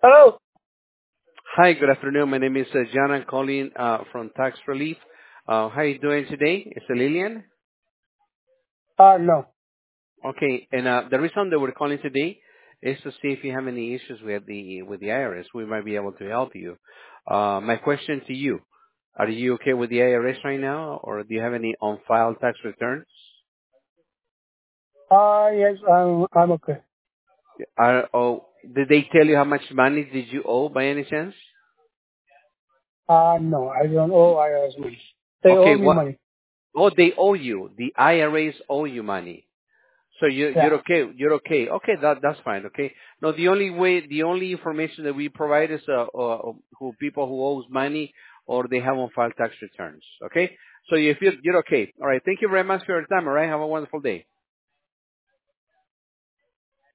Hello. Hi, good afternoon. My name is John. I'm calling from Tax Relief. How are you doing today? It's Lillian. No. Okay, and the reason that we're calling today is to see if you have any issues with the IRS. We might be able to help you. My question to you: Are you okay with the IRS right now, or do you have any on-file tax returns? Yes, I'm okay. Did they tell you how much money did you owe by any chance? No, I don't owe IRS money. They owe Okay, me what? money. Oh, they owe you. The IRS owe you money. So you're Yeah. okay. You're okay. Okay, that's fine. Okay. No, the only information that we provide is who people who owes money or they have on file tax returns. Okay. So if you're okay. All right. Thank you very much for your time. All right. Have a wonderful day.